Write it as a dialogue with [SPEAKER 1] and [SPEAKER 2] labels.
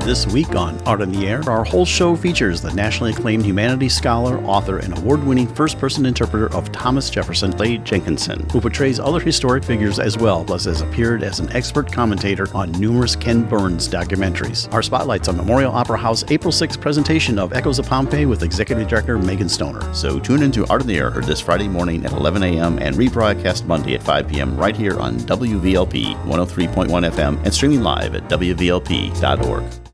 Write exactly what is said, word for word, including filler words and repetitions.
[SPEAKER 1] This week on Art in the Air, our whole show features the nationally acclaimed humanities scholar, author, and award-winning first-person interpreter of Thomas Jefferson, Clay Jenkinson, who portrays other historic figures as well, plus has appeared as an expert commentator on numerous Ken Burns documentaries. Our spotlight's on Memorial Opera House April sixth presentation of Echoes of Pompeii with Executive Director Megan Stoner.
[SPEAKER 2] So tune into Art in the Air, heard this Friday morning at eleven a.m. and rebroadcast Monday at five p.m. right here on W V L P one oh three point one F M and streaming live at W V L P dot org.